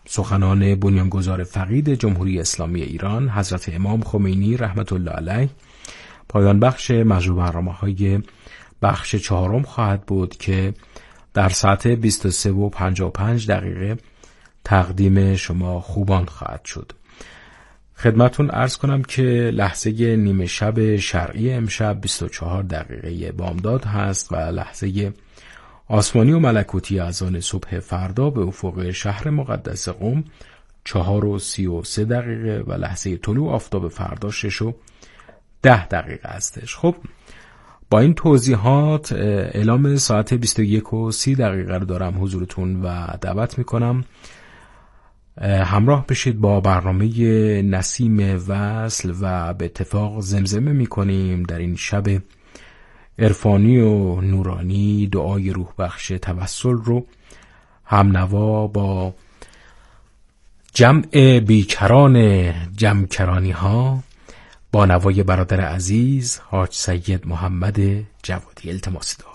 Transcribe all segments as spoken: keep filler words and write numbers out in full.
سخنان بنیانگذار فقید جمهوری اسلامی ایران حضرت امام خمینی رحمت الله علیه پایان بخش مجموع برنامه‌های بخش چهارم خواهد بود که در ساعت بیست و سه و پنجاه و پنج دقیقه تقدیم شما خوبان خواهد شد. خدمتون عرض کنم که لحظه نیمه شب شرعی امشب بیست و چهار دقیقه بامداد هست و لحظه آسمانی و ملکوتی اذان صبح فردا به افق شهر مقدس قم چهار و سی و سه دقیقه و لحظه طلوع آفتاب فردا شش و ده دقیقه هستش. خب با این توضیحات اعلام ساعت بیست و یک و سی دقیقه رو دارم حضورتون و دعوت میکنم همراه بشید با برنامه نسیم وصل و به اتفاق زمزمه میکنیم در این شب عرفانی و نورانی. دعای روح بخش توسل رو هم نوا با جمع بیکران جمکرانی ها با نوای برادر عزیز حاج سید محمد جوادی. التماس دعا.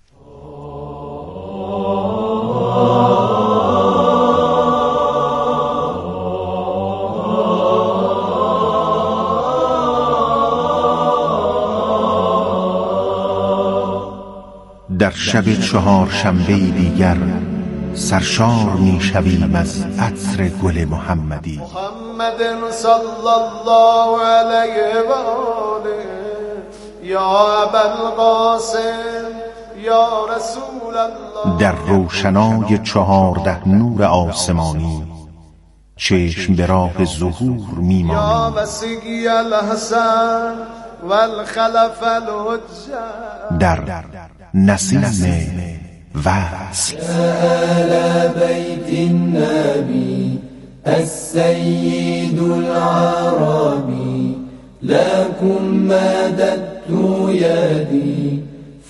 در شب چهار شنبه دیگر سرشار می شویم از عطر گل محمدی. محمد صلی الله علیه و آله یا ابوالقاسم یا رسول الله. در روشنای چهارده نور آسمانی چشم به راه ظهور می مانیم. یا وسیقی الحسن والخلف الحجه. در نسیم وصل. آل بیت النبی السید العربی لكم مددت یدی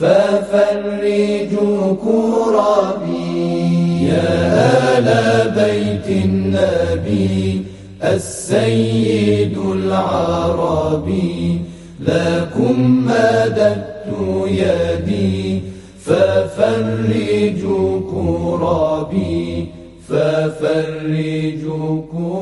ففرجوا كربی. یا آل بیت النبی السید العربی لكم مددت یدی ففرجوا كربی ففرجوا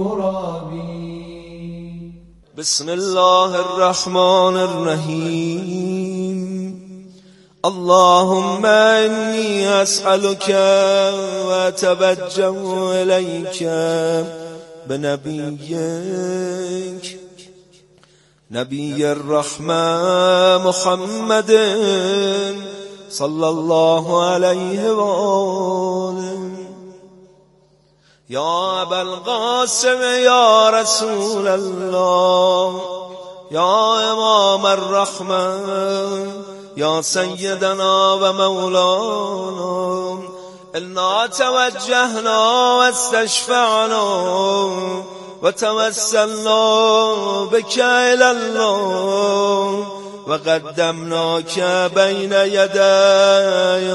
كربی. بسم الله الرحمن الرحیم. اللهم انی اسألك و اتوجه الیک بنبیک نبی الرحمة محمد صلی الله علیه و آله. یا ابا القاسم یا رسول الله یا امام الرحمة یا سیدنا و مولانا انا توجهنا و استشفعنا و توسلنا بك الى الله و قدمناک بین یدی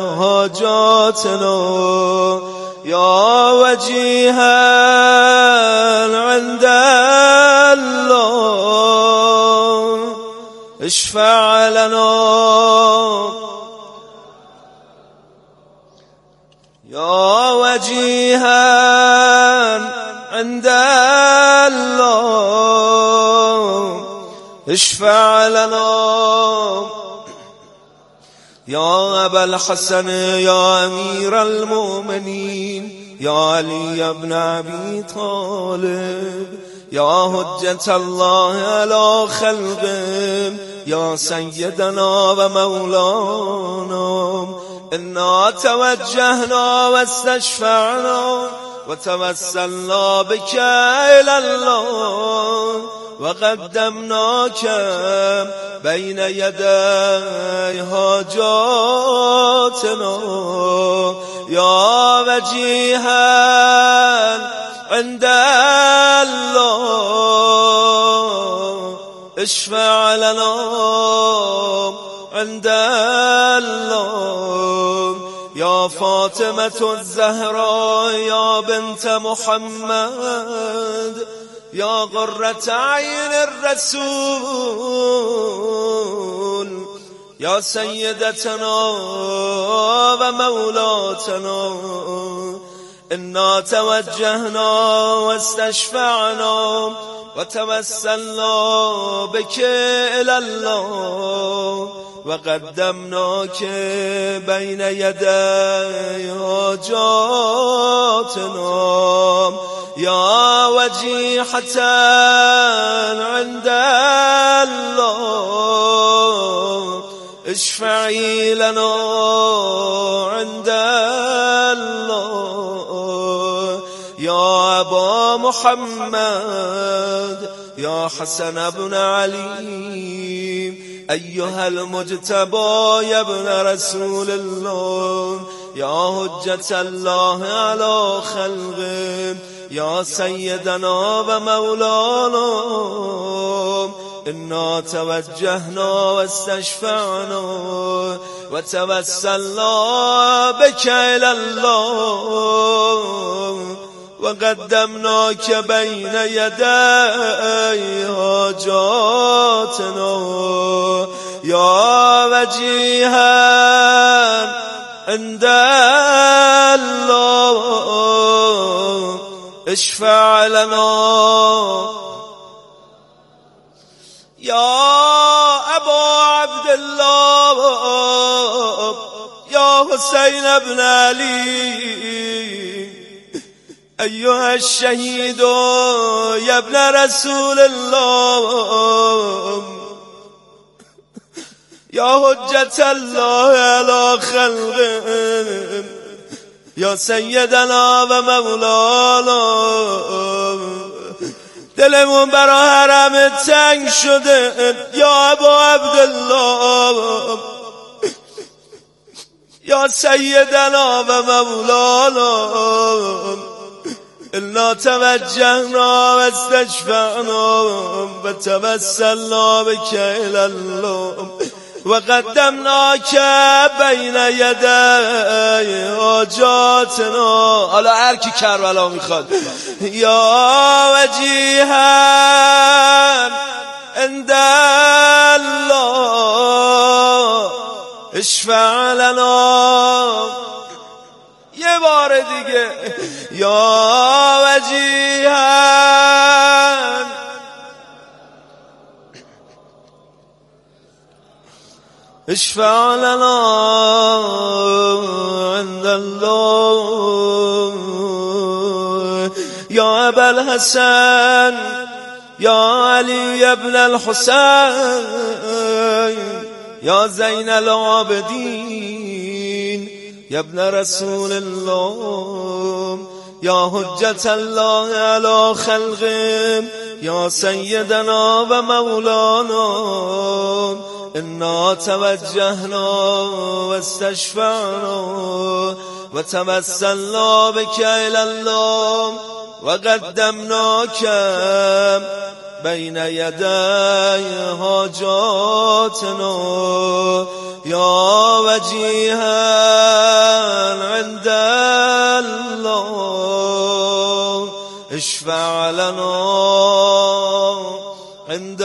حاجاتنا یا وجیها عند الله اشفع لنا. یا وجیها عند الله اشفع لنا. یا ابا الحسن یا امیر المؤمنین یا علی ابن ابی طالب یا حجت الله علی خلقه یا سیدنا و مولانا انا توجهنا و استشفعنا و توسلنا بك الى الله و قدمناک بین یدی حاجاتنا یا وجیها عند الله اشفع لنا عند الله. یا فاطمة الزهراء یا بنت محمد یا قرة عین الرسول یا سیدتنا و مولاتنا إنا توجهنا واستشفعنا وتوسلنا بك إلى الله وقدمناك بين يدي حاجاتنا يا وجيحة عند الله اشفعي لنا عند الله يا أبا محمد يا حسن بن علي أيها المجتبى يا ابن رسول الله يا حجة الله على خلقه يا سيدنا ومولانا إنا توجهنا واستشفعنا وتوسلنا بك إلى الله وقدمناك بين يدي حاجاتنا يا وجيها عند الله اشفع لنا يا أبا عبد الله يا حسين بن علي أيها الشهيد يا ابن رسول الله يا حجة الله على خلقه يا سيدنا و مولانا دلمون برا حرم تنگ شده یا ابا عبدالله یا سیدنا و مولانا إنا توجهنا واستشفعنا وتوسلنا بك إلى الله وقدمناك بين يدي حاجاتنا حالا هر کی کربلا میخواد یا وجیها عند الله اشفع لنا یه بار دیگه یا وجیها اشفع لنا عند الله يا أبا الحسن يا علي بن الحسين يا زين العابدين يا ابن رسول الله يا حجة الله على خلقه يا سيدنا ومولانا إنا توجهنا واستشفعنا وتوسلنا بك إلى الله وقدمناك بين يدي حاجاتنا يا وجيها عند الله اشفع لنا عند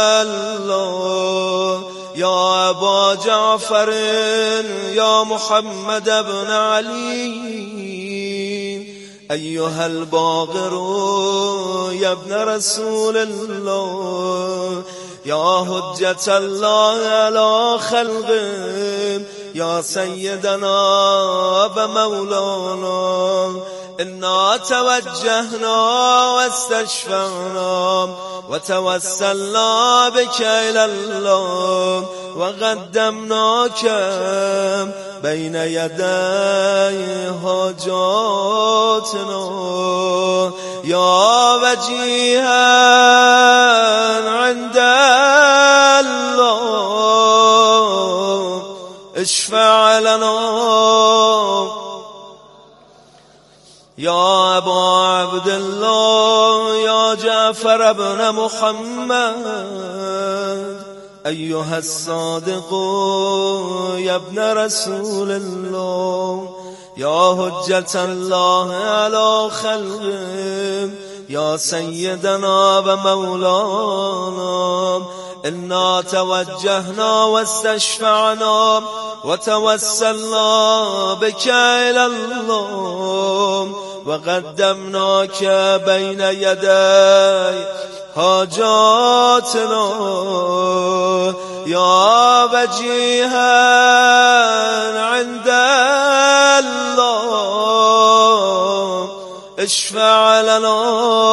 الله يا أبا جعفر يا محمد بن علي أيها الباقر يا ابن رسول الله يا حجة الله على خلقه يا سيدنا ومولانا إنا توجهنا واستشفعنا وتوسلنا بك إلى الله وقدمناك بين يدي حاجاتنا يا وجيها عند الله اشفع لنا يا أبا عبد الله يا جعفر بن محمد أيها الصادق يا ابن رسول الله يا حجة الله على خلقه يا سيدنا ومولانا إنا توجهنا واستشفعنا وتوسلنا بك إلى الله وقدمناك بين يدي حاجاتنا يا وجيها عند الله اشفع لنا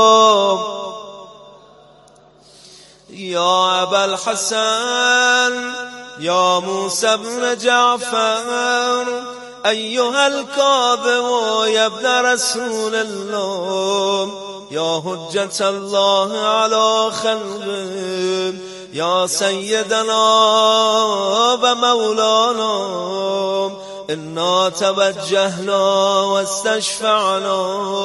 يا أبا الحسن يا موسى بن جعفر أيها الكاظم يا ابن رسول الله يا حجة الله على خلقه يا سيدنا ومولانا إنا توجهنا واستشفعنا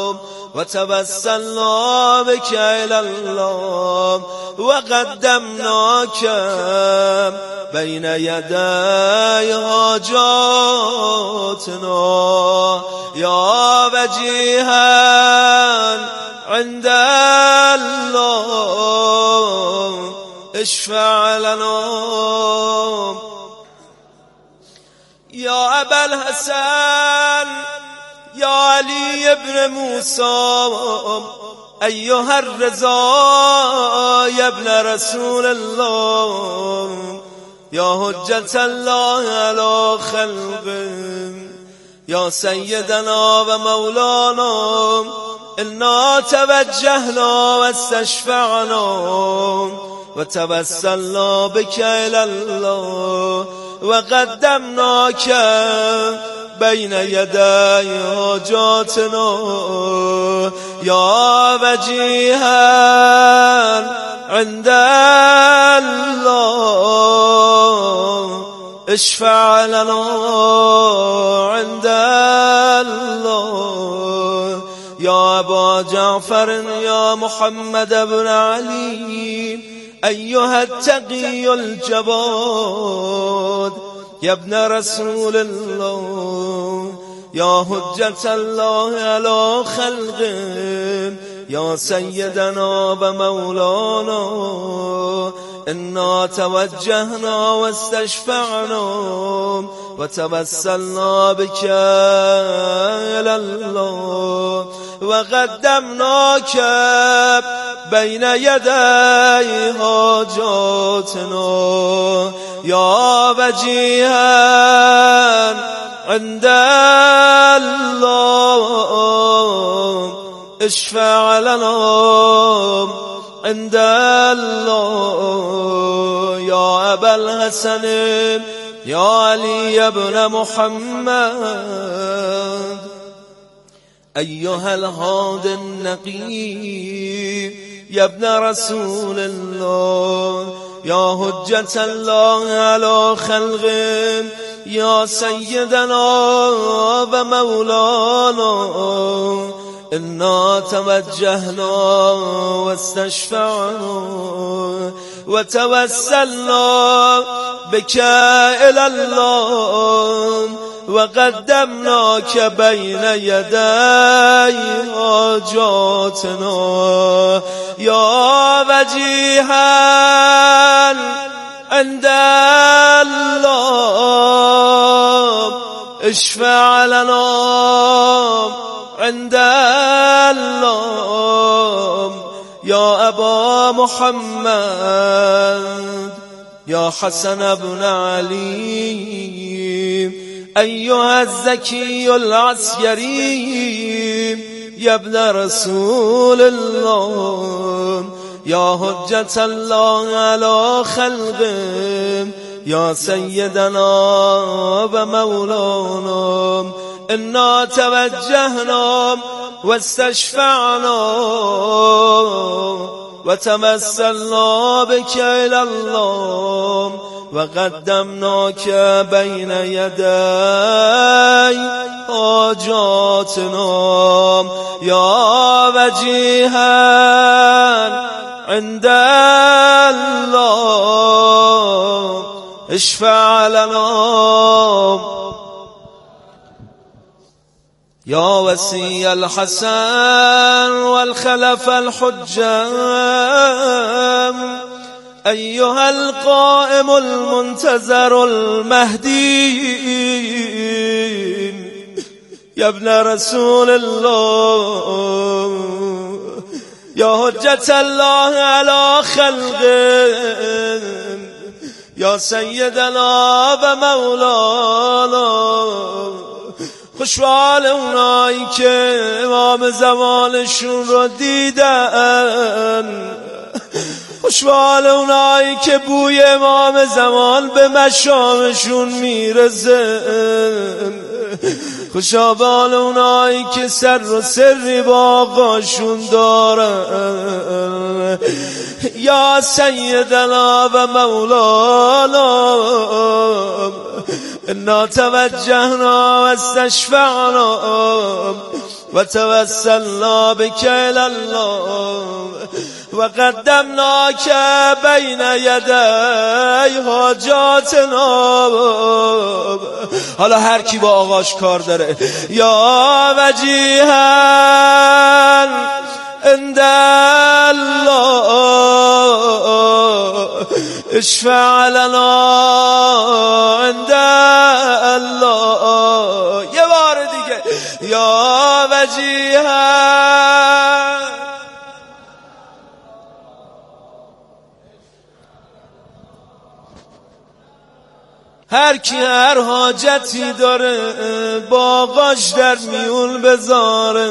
وتوسلنا بك إلى الله وقدمناك بين يدي حاجاتنا يا وجيها عند الله اشفع لنا يا أبا الحسن يا علي بن موسى أيها الرضا يا ابن رسول الله يا حجة الله على خلقه يا سيدنا ومولانا إنا توجهنا واستشفعنا وتوسلنا بك إلى الله وقدمناك بين يدي حاجاتنا يا وجيها عند الله اشفع لنا عند الله يا أبا جعفر يا محمد بن علي أيها التقي الجواد يا ابن رسول الله يا حجة الله على خلقه يا سيدنا ومولانا إنا توجهنا واستشفعنا وتوسلنا بك إلى الله وقدمناك بين يدي حاجاتنا يا وجيها عند الله اشفع لنا عند الله يا أبا الحسن يا علي بن محمد أيها الهادي النقي يا ابن رسول الله يا حجة الله على خلقه يا سيدنا ومولانا إنا توجهنا واستشفعنا وتوسلنا بك إلى الله وقدمناك بين يدي حاجاتنا يا وجيها عند الله اشفع لنا عند الله يا أبا محمد يا حسن بن علي أيها الزكي العسكري يا ابن رسول الله يا حجة الله على خلقه يا سيدنا ومولانا إنا توجهنا واستشفعنا وتمثلنا بك إلى الله وقدمناك بين يدي حاجاتنا يا وجيها عند الله اشفع لنا يا وسي الحسن والخلف الحجة أيها القائم المنتظر المهدي یا ابن رسول الله یا حجت الله علی خلقه یا سیدنا و مولانا. خوشحال اونایی که امام زمانشون رو دیدن، خوشحال اونایی که بوی امام زمان به مشامشون میرسه، خوشحال اونایی که سر و سری با آقاشون دارن. یا سیدنا و مولانا انا توجهنا و استشفعنا و توسلنا بك الى الله و قدمناک بین یدی حاجاتنا. حالا هر کی با آقاش کار داره، یا وجیها عند الله اشفع لنا عند الله. یه بار دیگه، یا وجیها. هر کی هر حاجتی داره با آقاش در میون بذاره.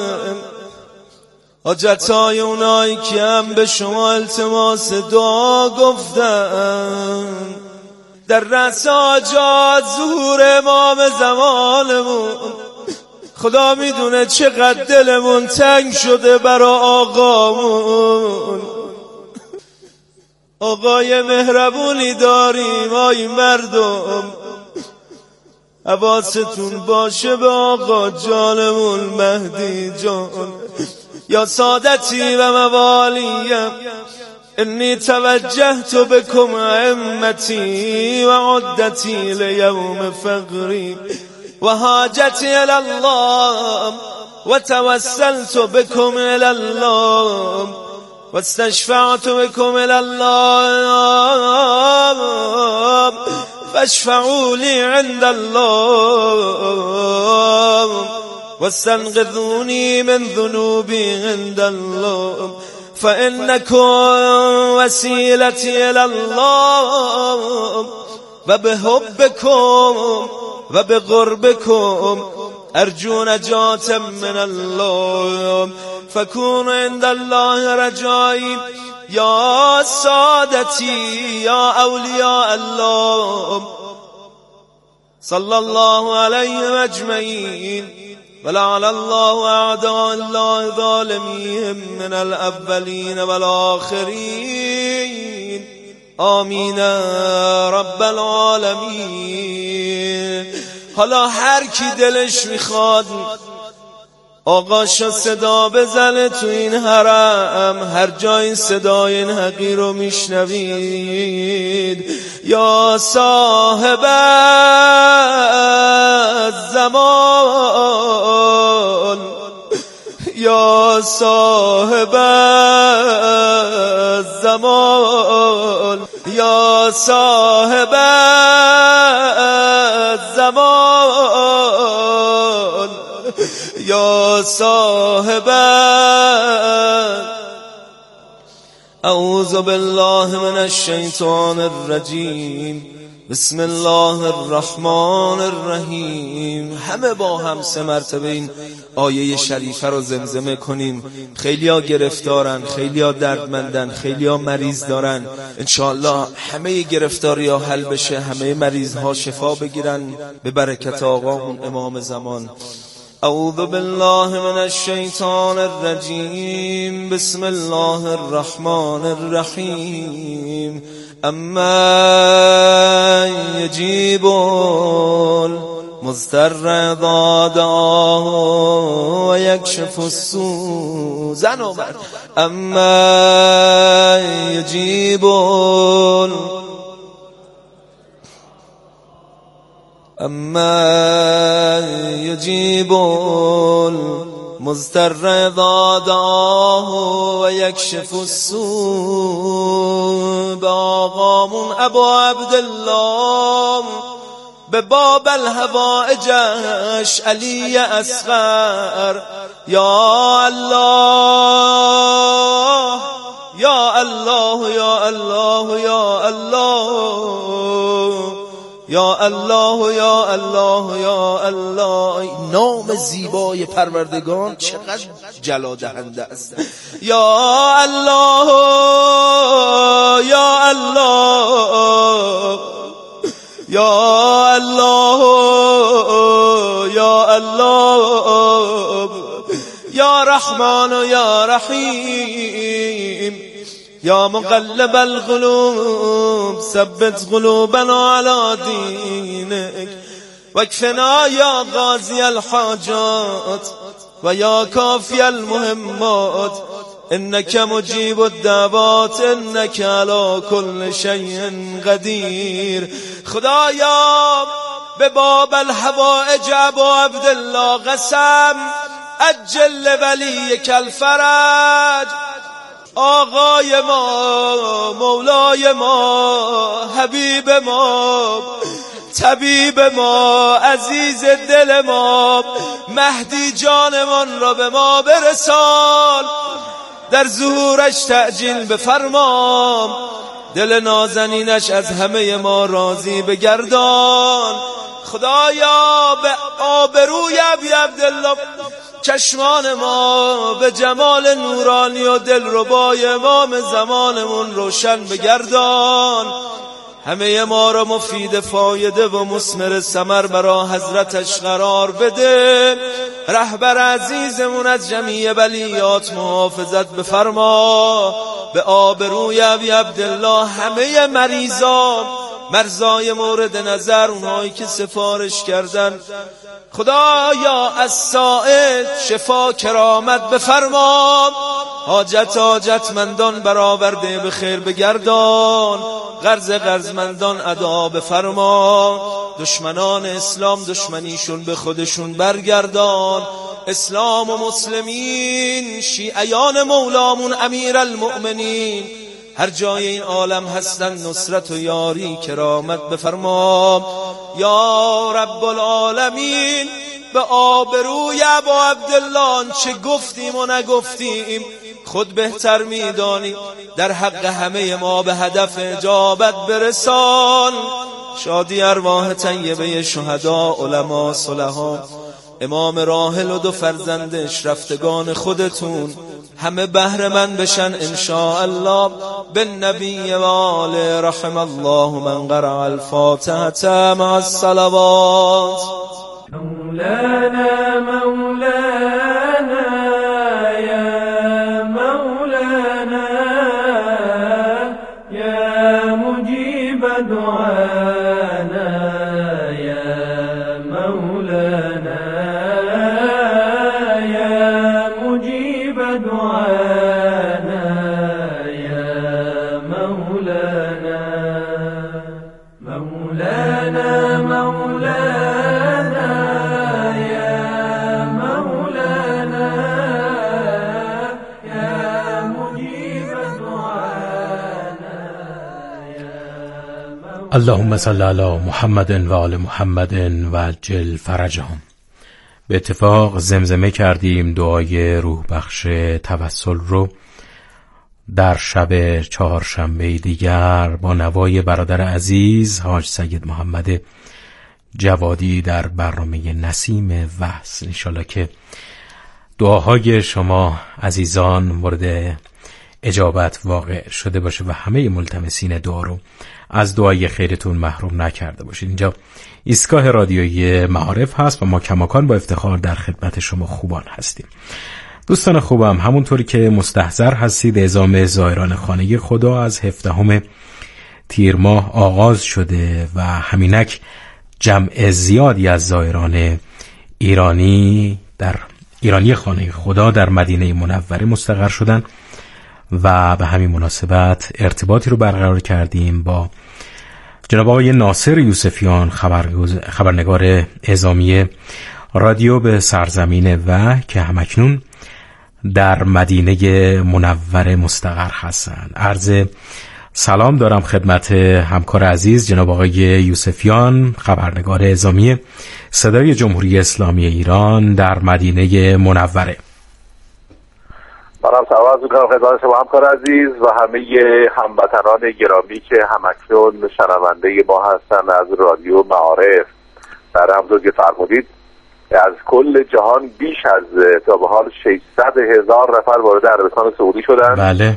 حاجتهای اونایی که هم به شما التماس دعا گفتن در رأس حاجات ظهور امام زمانمون. خدا میدونه چقدر دلمون تنگ شده برا آقامون. آقای مهربونی داریم آی مردم، حواستون باشه به آقا جانمون مهدی جان. یا سادتی و موالیم انی توجهت بكم ائمتی و عدتی لیوم فقری و حاجتی الی الله و توسلت بكم الی الله و استشفعت بكم الی الله فاشفعوا لی عند الله واستنقذوني من ذنوبي عند الله فإنكم وسيلتي إلى الله وبحبكم وبقربكم أرجو نجاة من الله فكونوا عند الله رجائي يا سادتي يا أولياء الله صلى الله عليهم أجمعين ولعن الله أعداء الله ظالميهم من الأولين والآخرين آمين رب العالمين. حالا هر کی دلش میخواد آقاشو صدا بزنه تو این حرم، هر جای این صدای این حقی رو میشنوید. یا صاحب الزمان یا صاحب الزمان یا صاحب الزمان یا صاحب. اعوذ بالله من الشیطان الرجیم بسم الله الرحمن الرحیم. همه با هم سه مرتبه این آیه شریفه رو زمزمه کنیم. خیلیا گرفتارن، خیلیا دردمندن، خیلیا مریض دارن. انشاءالله همه گرفتاری ها حل بشه، همه مریض ها شفا بگیرن به برکت آقامون امام زمان. اعوذ بالله من الشیطان الرجیم بسم الله الرحمن الرحیم. اما یجیب المضطر اذا دعاه و یکشف السوء. زن و مرد. اما یجیب اما یجیب المضطر اذا دعاه و یکشف السوء. به آقامون ابا عبدالله به باب الهوائجش علی اصغر. یا الله یا الله یا الله یا الله یا الله یا الله یا الله. نام زیبای پروردگان چقدر جلا دهنده است. یا الله یا الله یا الله یا الله یا رحمان و یا رحیم یا مقلب القلوب ثبت قلوبنا على دینک واکفنا یا قاضی الحاجات و یا کافی المهمات انک مجیب الدعوات انک علی کل شیء قدیر. خدایا به باب الحوائج ابا عبدالله قسم عجل ولیک الفرج. آقای ما، مولای ما، حبیب ما، طبیب ما، عزیز دل ما، مهدی جانمان را به ما برسان، در ظهورش تعجیل بفرما، دل نازنینش از همه ما راضی بگردان. خدایا به آبروی ابی عبدالله چشمان ما به جمال نورانی و دلربای امام زمانمون روشن بگردان، همه ما را مفید فایده و مثمر ثمر برا حضرتش قرار بده. رهبر عزیزمون از جمیع بلیات محافظت بفرما. به آبروی ابی عبدالله همه مریضان، مرزای مورد نظر، اونهایی که سفارش کردن، خدایا از ساعد شفا کرامت بفرما. حاجت حاجتمندان برآورده به خیر بگردان، قرض قرضمندان ادا بفرما. دشمنان اسلام دشمنیشون به خودشون برگردان. اسلام و مسلمین، شیعیان مولامون امیر المؤمنین، هر جای این عالم هستن نصرت و یاری کرامت بفرما. یا رب العالمین، به آبروی ابا عبدالله چه گفتیم و نگفتیم خود بهتر میدانی، در حق همه ما به هدف اجابت برسان. شادی ارواح طیبه شهدا، علما، صلحا، امام راحل و دو فرزندش، رفتگان خودتون همه بهره مند بشن انشاءالله. بالنبی و آله رحم الله من قرأ الفاتحة مع الصلوات. مولانا مولانا یا مولانا یا مجیب دعانا یا مولانا یا مجیب دعانا یا مولانا مولانا مولانا یا مولانا یا مجیب دعانا یا مولانا. اللهم صل علی محمد و آل محمد و عجل فرجهم. به اتفاق زمزمه کردیم دعای روح بخش توسل رو در شب چهارشنبه دیگر با نوای برادر عزیز حاج سید محمد جوادی در برنامه نسیم وصل. انشالله که دعاهای شما عزیزان مورد اجابت واقع شده باشه و همه ملتمسین دعا رو از دعای خیرتون محروم نکرده باشید. اینجا ایستگاه رادیویی معارف هست و ما کماکان با افتخار در خدمت شما خوبان هستیم. دوستان خوبم، همونطوری که مستحضر هستید اعزام زائران خانه خدا از هفدهم تیر ماه آغاز شده و همینک جمع زیادی از زائران ایرانی در ایرانی خانه خدا در مدینه منوره مستقر شدن و به همین مناسبت ارتباطی رو برقرار کردیم با جناب آقای ناصر یوسفیان، خبرنگار اعزامی رادیو به سرزمین و که همکنون در مدینه منوره مستقر هستند. عرض سلام دارم خدمت همکار عزیز جناب آقای یوسفیان، خبرنگار اعزامی صدای جمهوری اسلامی ایران در مدینه منوره. منم سلام میکنم خدمت شما همکار عزیز و همه هموطنان گرامی که همکنون شنونده ما هستن از رادیو معارف. در همونطور که فرمودید از کل جهان بیش از تا به حال ششصد هزار نفر وارد عربستان سعودی شدن. بله.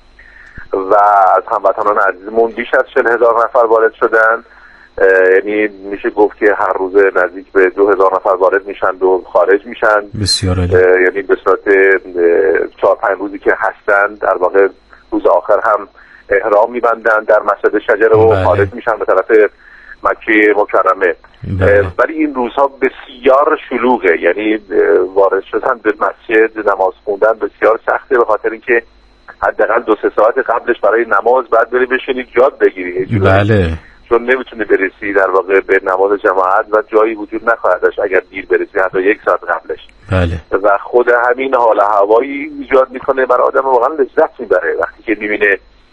و از هموطنان عزیزمون بیش از چهل هزار نفر وارد شدن. یعنی میشه گفت که هر روز نزدیک به دو هزار نفر وارد میشن و خارج میشن. بسیار عالی. یعنی به صورت چهار پنج روزی که هستن در واقع روز آخر هم احرام میبندن در مسجد شجره و بله. خارج میشن به طرف مکه مکرمه. بله. ولی این روزها بسیار شلوغه، یعنی وارد شدن به مسجد نماز خوندن بسیار سخته، به خاطر اینکه حداقل دو سه ساعت قبلش برای نماز بعد بری بشینی جاد بگیری. بله. چون نمیتونی برسی در واقع به نماز جماعت و جایی وجود نخواهد داشت اگر دیر برسی حتی یک ساعت قبلش. بله. و خود همین حال هوایی ایجاد میکنه برای آدم واقعا لذت میبره وقتی که میبینه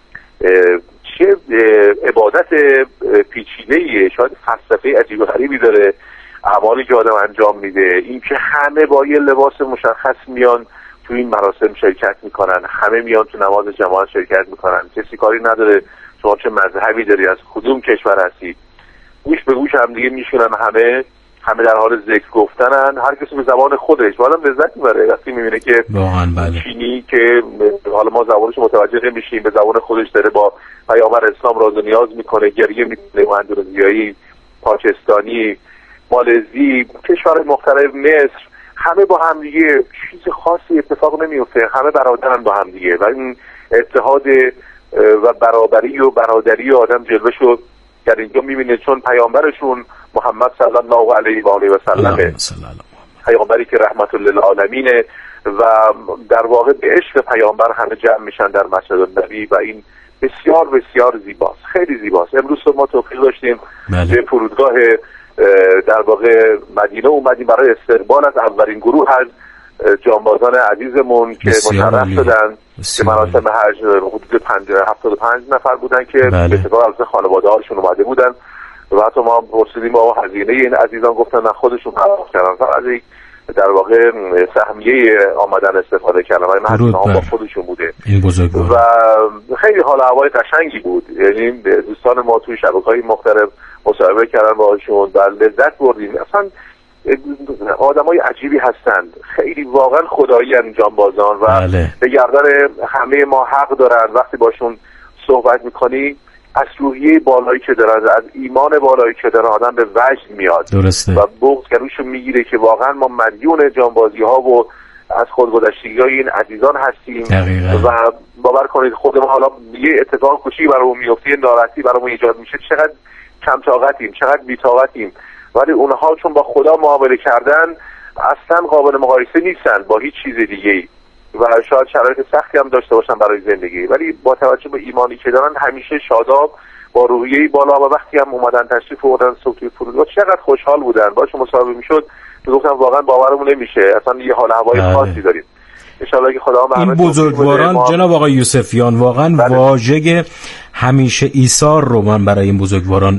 چه عبادت پیچیده‌ای، شاید فلسفه عجیب و غریبی داره اعمالی که آدم انجام میده. این که همه با یه لباس مشخص میان تو این مراسم شرکت میکنن، همه میان تو نماز جماعت شرکت میکنن، کسی کاری نداره شما چه مذهبی داری، از کدوم کشور هستی، گوش به گوش هم دیگه میشونن، همه همه در حال ذکر گفتنن، هر کسی به زبان خودش. آدم لذت میبره وقتی میبینه که واقعا بله. چینی که حالا ما زبانش متوجه نمیشیم به زبان خودش داره با پیامبر اسلام راز و نیاز میکنه، گریه میکنه، اندونزیایی، پاکستانی، مالزی، کشور مختلف، مصر، همه با هم دیگه چیز خاصی اتفاق نمیفته، همه برادرن با هم دیگه و این اتحاد و برابری و برادری آدم جلوه شد در اینجا میبینه، چون پیامبرشون محمد صلی الله علیه و آله و سلم، پیامبری که رحمت للعالمینه و در واقع به عشق پیامبر همه جمع میشن در مسجد النبی و این بسیار بسیار زیباست، خیلی زیباست. امروز ما توفیق داشتیم به فرودگاه در واقع مدینه اومدیم برای استقبال از اولین گروه از جانبازان عزیزمون که مشرف شدن که مراسم حج حدود هفتاد و پنج نفر بودن که به اتفاق از خانواده هاشون اومده بودن و حتی ما پرسیدیم و هزینه این عزیزان گفتن نه خودشون پرداخت کردن، فقط از در واقع سهمیه آمدن استفاده کردن و این هزینه ها با خودشون بوده و خیلی حال هوای قشنگی بود. یعنی دوستان ما توی شبکه‌های مختلف مصاحبه کردن باهاشون و لذت بردیم. اصلا آدمای عجیبی هستند، خیلی واقعا خدایی انجام بازان و بله. به گردن همه ما حق دارن. وقتی باشون صحبت میکنی از روحیه بالایی که دارن، از ایمان بالایی که دارن، آدم به وجد میاد. درسته. و بغض گروشو میگیره که واقعا ما مدیون جانبازی ها و از خودگذشتگی های این عزیزان هستیم. دقیقا. و باور کنید خود ما حالا یه اتفاق کوچیکی برامون میفته، ناراحتی برامون ایجاد میشه، چقدر کم طاقتیم، چقدر بی طاقتیم، ولی اونها چون با خدا معامله کردن اصلا قابل مقایسه نیستن با هیچ چیز دیگه‌ای و شاید شرایط سختی هم داشته باشن برای زندگی، ولی با توجه به ایمانی که دارن همیشه شاداب با روحیه بالا و وقتی هم اومدن تشریف آوردن صوتی فرودگاه چقدر خوشحال بودن. باشون مصاحبه میشد میگفتن واقعا باورمون نمیشه، اصلا یه حال هوای بله. خاصی داریم. ان شاءالله که خدا این بزرگواران جناب آقای یوسفیان واقعا بله. واژه همیشه ایثار رو من برای این بزرگواران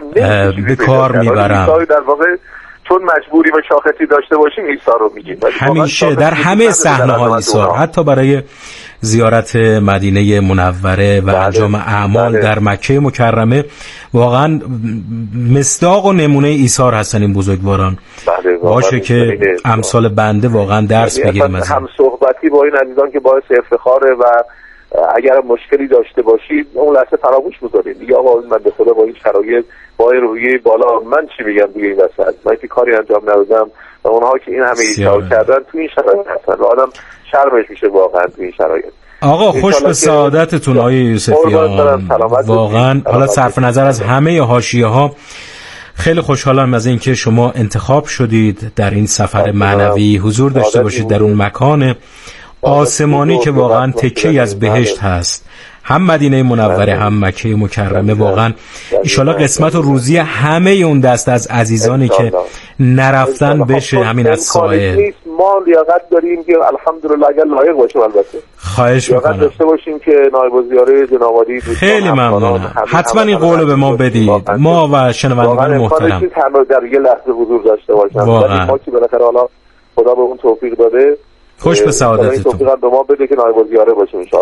به کار میبرم. در واقع چون مجبوری و شاخصی داشته باشیم ایثار رو میگیم، همیشه در همه صحنه‌ها ایثار، حتی برای زیارت مدینه منوره و بله. انجام اعمال بله. در مکه مکرمه واقعا مصداق و نمونه ایثار هستن این بزرگواران. بله. باشه که امثال بنده واقعا درس یعنی بگیریم از هم صحبتی با این عزیزان که باعث افتخاره و اگر مشکلی داشته باشید اون لحظه فراموش می‌کنید دیگه. آقا من به خدا با این شرایط با این روحیه بالا من چی بگم دیگه این وسط، من که کاری انجام ندادم و اونها که این همه ایثار کردن تو این شرایط هستن و آدم شرمش میشه واقعا تو این شرایط. آقا خوش به سعادتتون آقای یوسفیان، واقعا حالا صرف نظر از همه حاشیه‌ها خیلی خوشحالم از اینکه شما انتخاب شدید در این سفر معنوی حضور داشته باشید در اون مکان آسمانی که واقعا تکه‌ای از بهشت هست، هم مدینه منوره هم مکه مکرمه. واقعا ایشالا قسمت و روزی همه اون دست از عزیزانی که نرفتن بشه همین از سائل. ما لیاقت داریم که الحمدلله اگر لایق باشیم البته خواهش میکنم داشته باشیم که نایب زیاره جناب عالی خیلی ممنونم. حتما این قولو به ما بدید، ما و شنوندگان محترم واقعا در یه لحظه حضور داشته باشم. واقعا ما که بالاخره حالا خدا به اون توفیق داده، خوش به سعادتتون. توفیق به ما بده که نایب زیاره باشیم ان شاء الله.